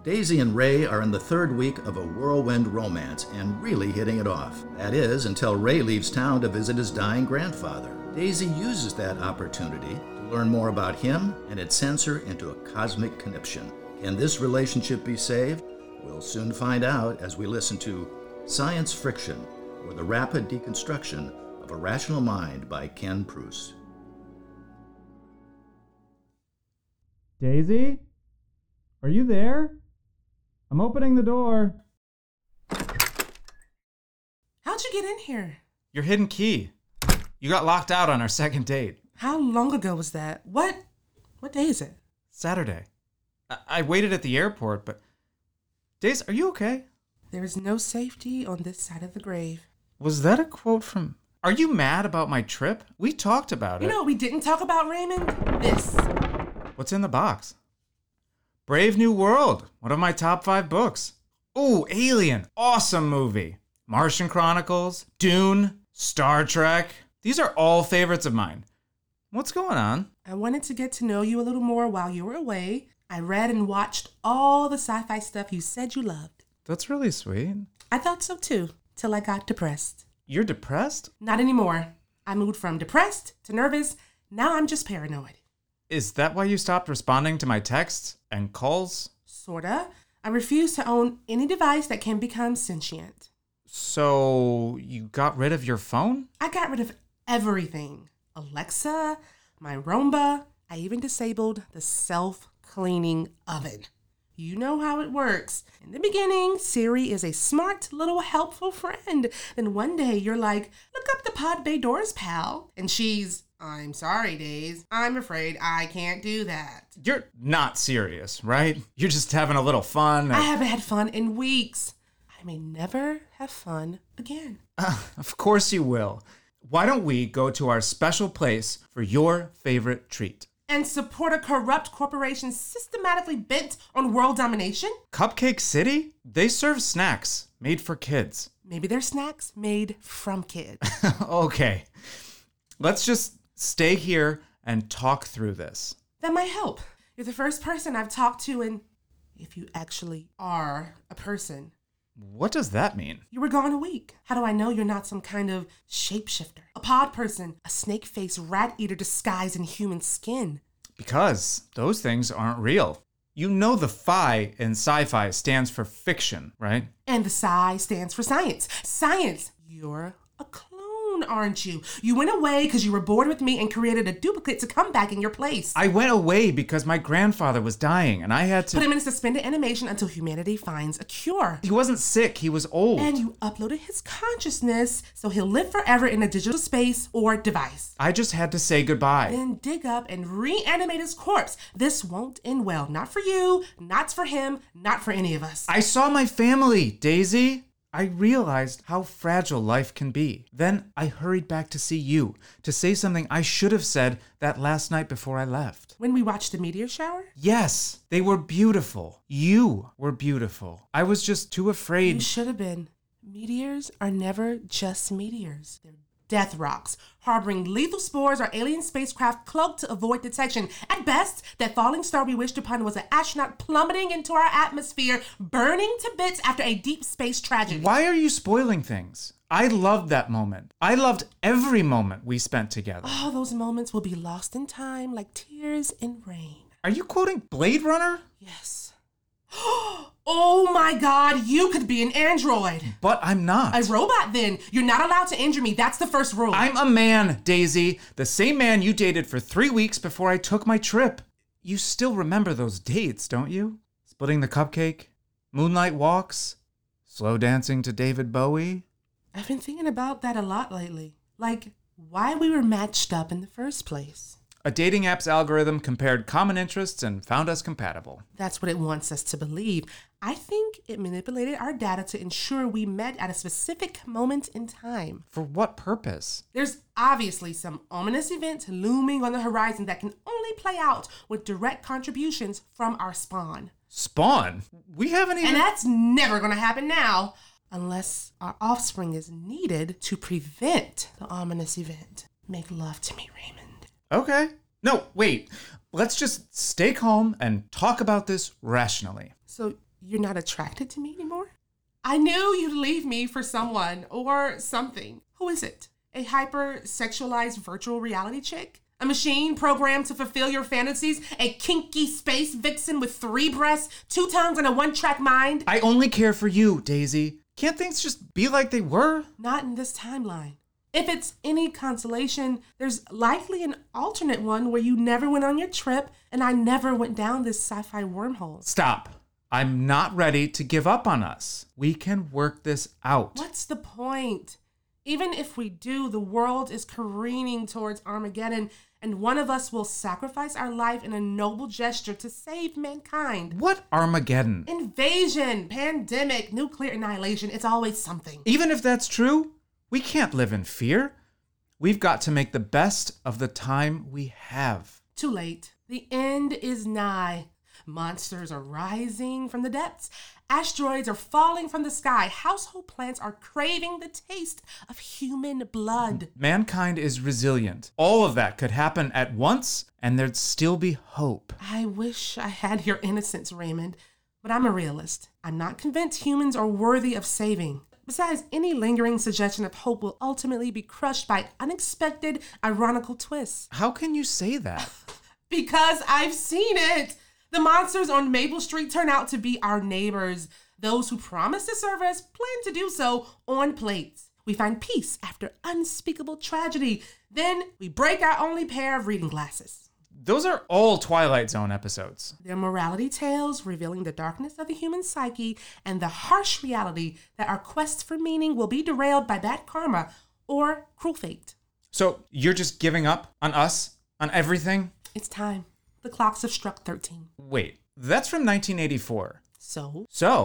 Daisy and Ray are in the third week of a whirlwind romance and really hitting it off. That is, until Ray leaves town to visit his dying grandfather. Daisy uses that opportunity to learn more about him, and it sends her into a cosmic conniption. Can this relationship be saved? We'll soon find out as we listen to Science Friction, or the Rapid Deconstruction of a Rational Mind by Ken Pruess. Daisy? Are you there? I'm opening the door. How'd you get in here? Your hidden key. You got locked out on our second date. How long ago was that? What day is it? Saturday. I waited at the airport, but... Daisy, are you okay? There is no safety on this side of the grave. Was that a quote from... Are you mad about my trip? We talked about it. You know what we didn't talk about, Raymond? This. What's in the box? Brave New World, one of my top 5 books. Ooh, Alien, awesome movie. Martian Chronicles, Dune, Star Trek. These are all favorites of mine. What's going on? I wanted to get to know you a little more while you were away. I read and watched all the sci-fi stuff you said you loved. That's really sweet. I thought so too, till I got depressed. You're depressed? Not anymore. I moved from depressed to nervous. Now I'm just paranoid. Is that why you stopped responding to my texts and calls? Sorta. I refuse to own any device that can become sentient. So, you got rid of your phone? I got rid of everything. Alexa, my Roomba. I even disabled the self-cleaning oven. You know how it works. In the beginning, Siri is a smart, little, helpful friend. Then one day you're like, look up the pod bay doors, pal. And she's, I'm sorry, Days. I'm afraid I can't do that. You're not serious, right? You're just having a little fun. I haven't had fun in weeks. I may never have fun again. Of course you will. Why don't we go to our special place for your favorite treat? And support a corrupt corporation systematically bent on world domination? Cupcake City? They serve snacks made for kids. Maybe they're snacks made from kids. Okay. Let's just stay here and talk through this. That might help. You're the first person I've talked to, and if you actually are a person. What does that mean? You were gone a week. How do I know you're not some kind of shapeshifter? A pod person, a snake-faced rat-eater disguised in human skin? Because those things aren't real. You know the phi in sci-fi stands for fiction, right? And the psi stands for science. Science! You're a clone, aren't you? You went away because you were bored with me and created a duplicate to come back in your place. I went away because my grandfather was dying and I had to... Put him in suspended animation until humanity finds a cure. He wasn't sick, he was old. And you uploaded his consciousness so he'll live forever in a digital space or device. I just had to say goodbye. Then dig up and reanimate his corpse. This won't end well. Not for you, not for him, not for any of us. I saw my family, Daisy. I realized how fragile life can be. Then I hurried back to see you, to say something I should have said that last night before I left. When we watched the meteor shower? Yes, they were beautiful. You were beautiful. I was just too afraid. You should have been. Meteors are never just meteors. They're death rocks, harboring lethal spores or alien spacecraft cloaked to avoid detection. At best, that falling star we wished upon was an astronaut plummeting into our atmosphere, burning to bits after a deep space tragedy. Why are you spoiling things? I loved that moment. I loved every moment we spent together. All those moments will be lost in time like tears in rain. Are you quoting Blade Runner? Yes. Oh my God, you could be an android. But I'm not. A robot then. You're not allowed to injure me. That's the first rule. I'm a man, Daisy. The same man you dated for 3 weeks before I took my trip. You still remember those dates, don't you? Splitting the cupcake, moonlight walks, slow dancing to David Bowie. I've been thinking about that a lot lately. Like, why we were matched up in the first place. A dating app's algorithm compared common interests and found us compatible. That's what it wants us to believe. I think it manipulated our data to ensure we met at a specific moment in time. For what purpose? There's obviously some ominous event looming on the horizon that can only play out with direct contributions from our spawn. Spawn? We haven't even... And that's never going to happen now, unless our offspring is needed to prevent the ominous event. Make love to me, Raymond. Okay. No, wait. Let's just stay calm and talk about this rationally. So you're not attracted to me anymore? I knew you'd leave me for someone or something. Who is it? A hyper-sexualized virtual reality chick? A machine programmed to fulfill your fantasies? A kinky space vixen with 3 breasts, 2 tongues, and a one-track mind? I only care for you, Daisy. Can't things just be like they were? Not in this timeline. If it's any consolation, there's likely an alternate one where you never went on your trip and I never went down this sci-fi wormhole. Stop. I'm not ready to give up on us. We can work this out. What's the point? Even if we do, the world is careening towards Armageddon, and one of us will sacrifice our life in a noble gesture to save mankind. What Armageddon? Invasion, pandemic, nuclear annihilation, it's always something. Even if that's true, we can't live in fear. We've got to make the best of the time we have. Too late. The end is nigh. Monsters are rising from the depths. Asteroids are falling from the sky. Household plants are craving the taste of human blood. Mankind is resilient. All of that could happen at once, and there'd still be hope. I wish I had your innocence, Raymond, but I'm a realist. I'm not convinced humans are worthy of saving. Besides, any lingering suggestion of hope will ultimately be crushed by unexpected, ironical twists. How can you say that? Because I've seen it. The monsters on Maple Street turn out to be our neighbors. Those who promise to serve us plan to do so on plates. We find peace after unspeakable tragedy. Then we break our only pair of reading glasses. Those are all Twilight Zone episodes. They're morality tales revealing the darkness of the human psyche and the harsh reality that our quest for meaning will be derailed by bad karma or cruel fate. So you're just giving up on us? On everything? It's time. The clocks have struck 13. Wait, that's from 1984. So,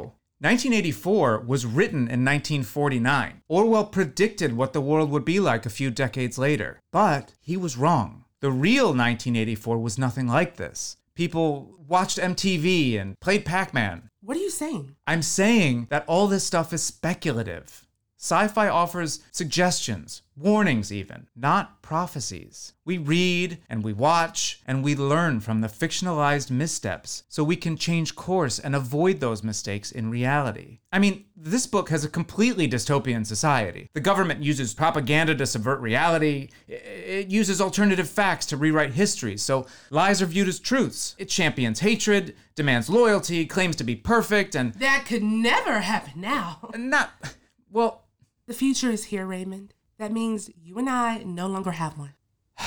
1984 was written in 1949. Orwell predicted what the world would be like a few decades later. But he was wrong. The real 1984 was nothing like this. People watched MTV and played Pac-Man. what are you saying? I'm saying that all this stuff is speculative. Sci-fi offers suggestions, warnings even, not prophecies. We read and we watch and we learn from the fictionalized missteps so we can change course and avoid those mistakes in reality. I mean, this book has a completely dystopian society. The government uses propaganda to subvert reality. It uses alternative facts to rewrite history, so lies are viewed as truths. It champions hatred, demands loyalty, claims to be perfect, and... That could never happen now. Well... The future is here, Raymond. That means you and I no longer have one.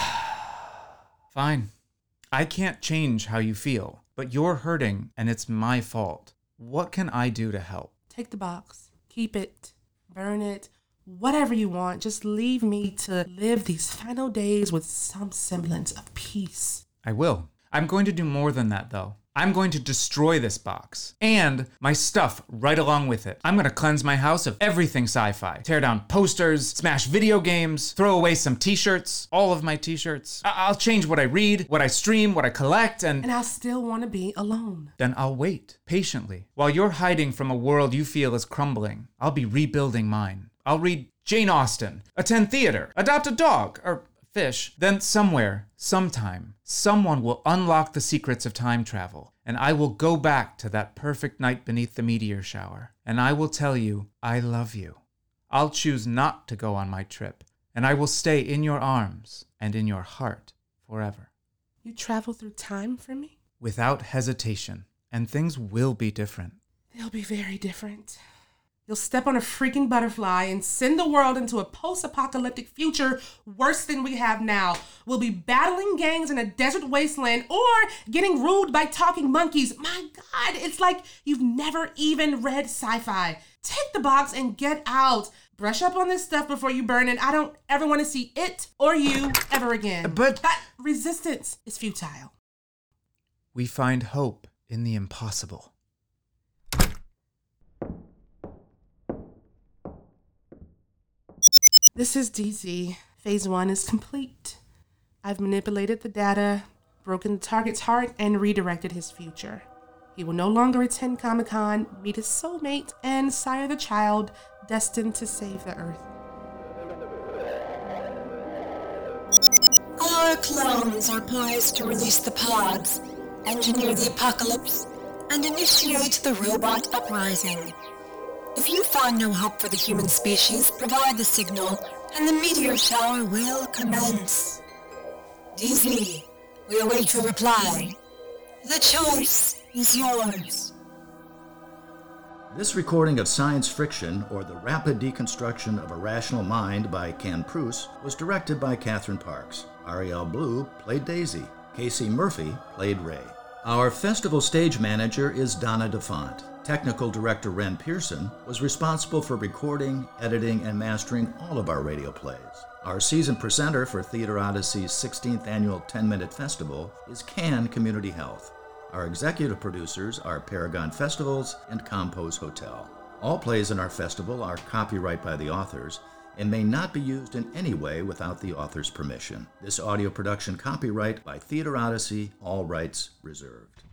Fine. I can't change how you feel, but you're hurting and it's my fault. What can I do to help? Take the box. Keep it. Burn it. Whatever you want. Just leave me to live these final days with some semblance of peace. I will. I'm going to do more than that, though. I'm going to destroy this box. And my stuff right along with it. I'm going to cleanse my house of everything sci-fi. Tear down posters, smash video games, throw away some t-shirts, all of my t-shirts. I'll change what I read, what I stream, what I collect, and I'll still want to be alone. Then I'll wait, patiently. While you're hiding from a world you feel is crumbling, I'll be rebuilding mine. I'll read Jane Austen, attend theater, adopt a dog, or fish. Then somewhere, sometime, someone will unlock the secrets of time travel, and I will go back to that perfect night beneath the meteor shower, and I will tell you, I love you. I'll choose not to go on my trip, and I will stay in your arms and in your heart forever. You travel through time for me? Without hesitation, and things will be different. They'll be very different. You'll step on a freaking butterfly and send the world into a post-apocalyptic future worse than we have now. We'll be battling gangs in a desert wasteland or getting ruled by talking monkeys. My God, it's like you've never even read sci-fi. Take the box and get out. Brush up on this stuff before you burn it. I don't ever want to see it or you ever again. But resistance is futile. We find hope in the impossible. This is DZ. Phase 1 is complete. I've manipulated the data, broken the target's heart, and redirected his future. He will no longer attend Comic-Con, meet his soulmate, and sire the child destined to save the Earth. Our clones are poised to release the pods, engineer the apocalypse, and initiate the robot uprising. If you find no hope for the human species, provide the signal, and the meteor shower will commence. DZ, we await your reply. The choice is yours. This recording of Science Friction, or The Rapid Deconstruction of a Rational Mind by Ken Pruce, was directed by Catherine Parks. Ariel Blue played Daisy. Casey Murphy played Ray. Our festival stage manager is Donna DeFont. Technical director Ren Pearson was responsible for recording, editing, and mastering all of our radio plays. Our season presenter for Theater Odyssey's 16th annual 10-Minute Festival is Can Community Health. Our executive producers are Paragon Festivals and Compose Hotel. All plays in our festival are copyright by the authors and may not be used in any way without the author's permission. This audio production copyright by Theater Odyssey, all rights reserved.